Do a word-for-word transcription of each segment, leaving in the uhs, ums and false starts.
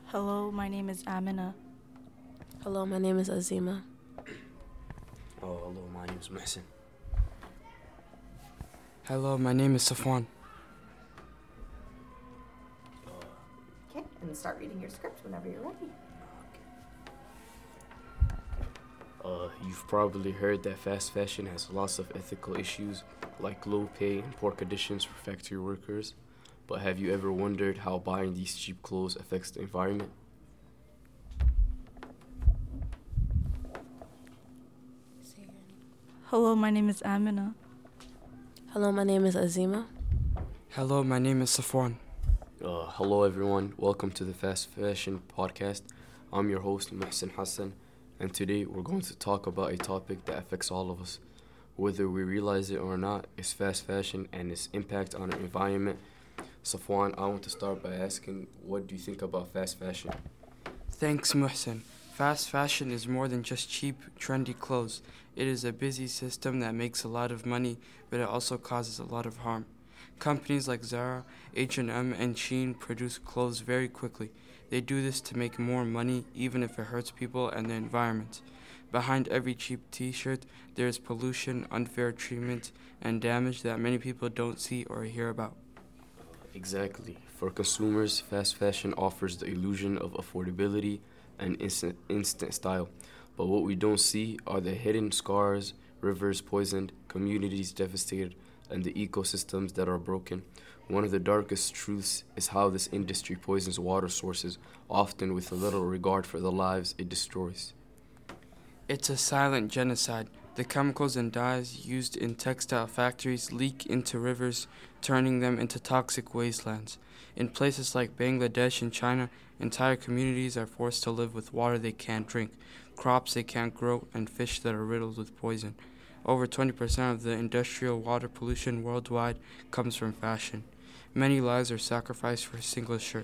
Hello, my name is Amina. Hello, my name is Azima. Oh, hello, my name is Muhsin. Hello, my name is Safwan. Okay, and start reading your script whenever you're ready. Uh, you've probably heard that fast fashion has lots of ethical issues, like low pay and poor conditions for factory workers. But have you ever wondered how buying these cheap clothes affects the environment? Hello, my name is Amina. Hello, my name is Azima. Hello, my name is Safwan. Uh, hello, everyone. Welcome to the Fast Fashion Podcast. I'm your host, Muhsin Hassan, and today we're going to talk about a topic that affects all of us. Whether we realize it or not, it's fast fashion and its impact on our environment. Safwan, I want to start by asking, what do you think about fast fashion? Thanks, Muhsin. Fast fashion is more than just cheap, trendy clothes. It is a busy system that makes a lot of money, but it also causes a lot of harm. Companies like Zara, H and M, and Shein produce clothes very quickly. They do this to make more money, even if it hurts people and the environment. Behind every cheap t-shirt, there is pollution, unfair treatment, and damage that many people don't see or hear about. Exactly. For consumers, fast fashion offers the illusion of affordability and instant, instant style. But what we don't see are the hidden scars, rivers poisoned, communities devastated, and the ecosystems that are broken. One of the darkest truths is how this industry poisons water sources, often with little regard for the lives it destroys. It's a silent genocide. The chemicals and dyes used in textile factories leak into rivers, turning them into toxic wastelands. In places like Bangladesh and China, entire communities are forced to live with water they can't drink, crops they can't grow, and fish that are riddled with poison. Over twenty percent of the industrial water pollution worldwide comes from fashion. Many lives are sacrificed for a single shirt.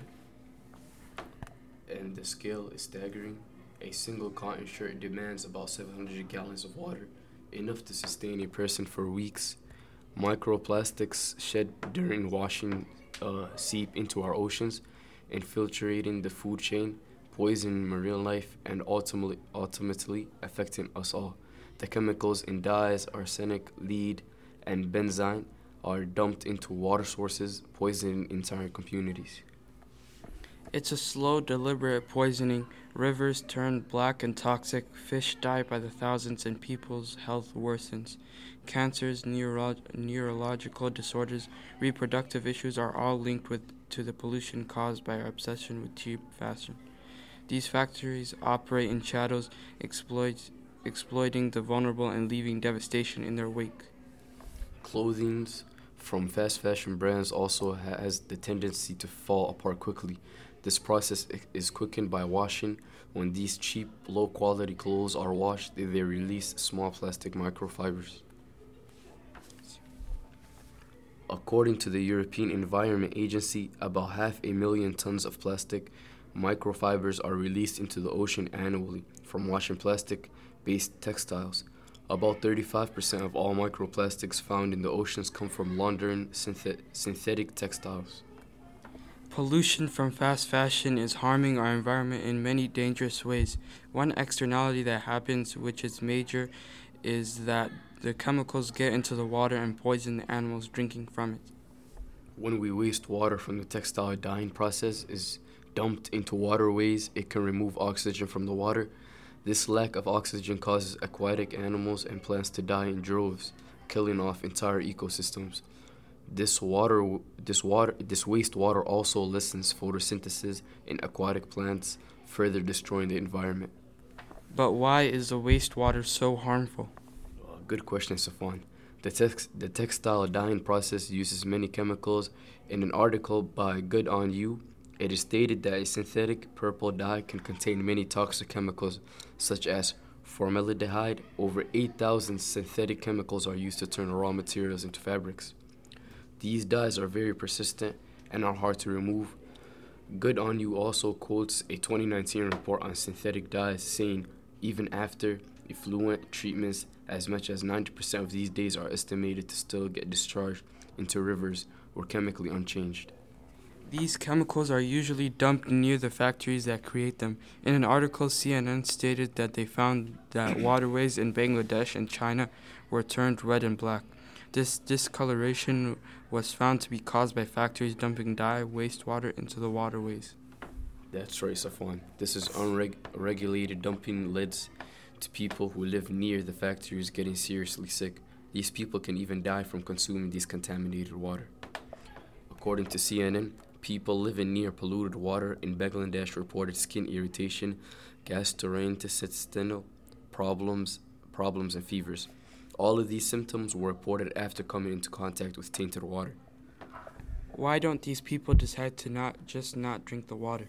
And the scale is staggering. A single cotton shirt demands about seven hundred gallons of water, enough to sustain a person for weeks. Microplastics shed during washing uh, seep into our oceans, infiltrating the food chain, poisoning marine life, and ultimately, ultimately affecting us all. The chemicals in dyes, arsenic, lead, and benzene are dumped into water sources, poisoning entire communities. It's a slow, deliberate poisoning. Rivers turn black and toxic, fish die by the thousands, and people's health worsens. Cancers, neuro- neurological disorders, reproductive issues are all linked with to the pollution caused by our obsession with cheap fashion. These factories operate in shadows, exploit, exploiting the vulnerable and leaving devastation in their wake. Clothing from fast fashion brands also ha- has the tendency to fall apart quickly. This process i- is quickened by washing. When these cheap, low quality clothes are washed, they they release small plastic microfibers. According to the European Environment Agency, about half a million tons of plastic microfibers are released into the ocean annually from washing plastic based textiles. About thirty-five percent of all microplastics found in the oceans come from laundering synthet- synthetic textiles. Pollution from fast fashion is harming our environment in many dangerous ways. One externality that happens, which is major, is that the chemicals get into the water and poison the animals drinking from it. When we waste water from the textile dyeing process is dumped into waterways, it can remove oxygen from the water. This lack of oxygen causes aquatic animals and plants to die in droves, killing off entire ecosystems. This water, this water, this wastewater also lessens photosynthesis in aquatic plants, further destroying the environment. But why is the wastewater so harmful? Uh, good question, Safwan. The, tex- the textile dyeing process uses many chemicals. In an article by Good On You, it is stated that a synthetic purple dye can contain many toxic chemicals, such as formaldehyde. Over eight thousand synthetic chemicals are used to turn raw materials into fabrics. These dyes are very persistent and are hard to remove. Good On You also quotes a twenty nineteen report on synthetic dyes saying even after effluent treatments, as much as ninety percent of these dyes are estimated to still get discharged into rivers or chemically unchanged. These chemicals are usually dumped near the factories that create them. In an article, C N N stated that they found that waterways in Bangladesh and China were turned red and black. This discoloration was found to be caused by factories dumping dye wastewater into the waterways. That's right, Safwan. This is unregulated dumping leads to people who live near the factories getting seriously sick. These people can even die from consuming these contaminated water. According to C N N, people living near polluted water in Bangladesh reported skin irritation, gastrointestinal problems, problems and fevers. All of these symptoms were reported after coming into contact with tainted water. Why don't these people decide to not just not drink the water?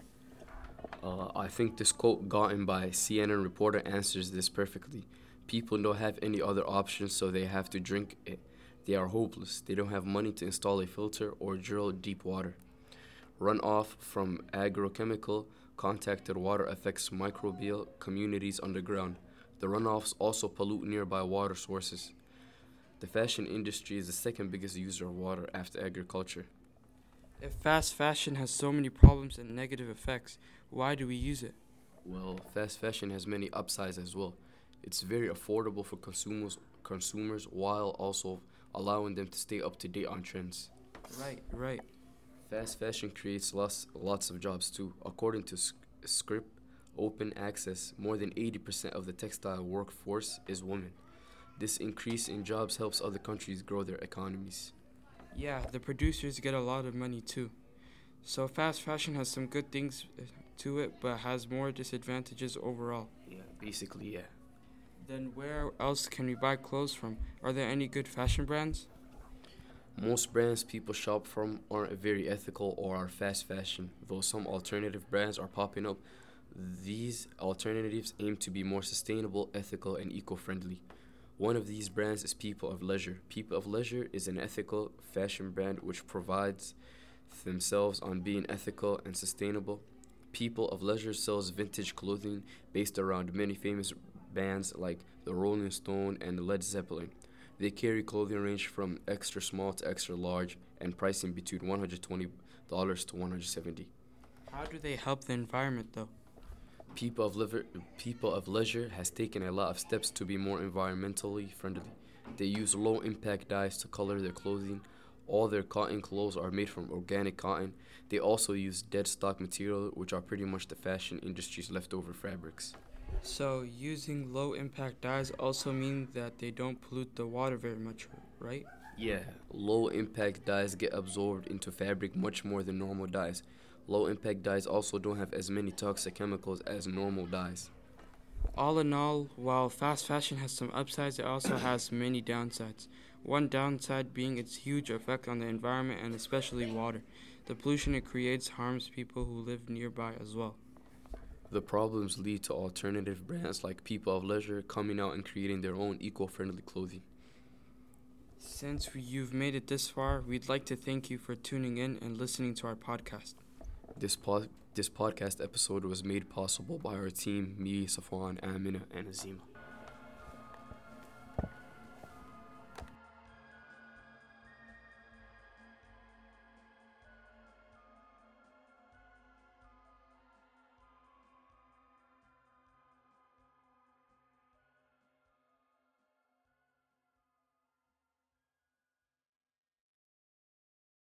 Uh, I think this quote gotten by C N N reporter answers this perfectly. People don't have any other options, so they have to drink it. They are hopeless. They don't have money to install a filter or drill deep water. Runoff from agrochemical contacted water affects microbial communities underground. The runoffs also pollute nearby water sources. The fashion industry is the second biggest user of water after agriculture. If fast fashion has so many problems and negative effects, why do we use it? Well, fast fashion has many upsides as well. It's very affordable for consumers, consumers while also allowing them to stay up to date on trends. Right, right. Fast fashion creates lots, lots of jobs too. According to S- Script Open Access, more than eighty percent of the textile workforce is women. This increase in jobs helps other countries grow their economies. Yeah, the producers get a lot of money too. So fast fashion has some good things uh, to it, but has more disadvantages overall. Yeah, basically, yeah. Then where else can we buy clothes from? Are there any good fashion brands? Most brands people shop from aren't very ethical or are fast fashion, though some alternative brands are popping up. These alternatives aim to be more sustainable, ethical, and eco-friendly. One of these brands is People of Leisure. People of Leisure is an ethical fashion brand which provides themselves on being ethical and sustainable. People of Leisure sells vintage clothing based around many famous bands like the Rolling Stone and Led Zeppelin. They carry clothing range from extra small to extra large and pricing between one hundred twenty dollars to one hundred seventy dollars. How do they help the environment though? People of, liver, People of Leisure has taken a lot of steps to be more environmentally friendly. They use low-impact dyes to color their clothing. All their cotton clothes are made from organic cotton. They also use dead stock material, which are pretty much the fashion industry's leftover fabrics. So using low impact dyes also mean that they don't pollute the water very much, right? Yeah, low-impact dyes get absorbed into fabric much more than normal dyes. Low-impact dyes also don't have as many toxic chemicals as normal dyes. All in all, while fast fashion has some upsides, it also has many downsides. One downside being its huge effect on the environment and especially water. The pollution it creates harms people who live nearby as well. The problems lead to alternative brands like People of Leisure coming out and creating their own eco-friendly clothing. Since you've made it this far, we'd like to thank you for tuning in and listening to our podcast. This pod, this podcast episode was made possible by our team, me, Safwan, Amina, and Azima.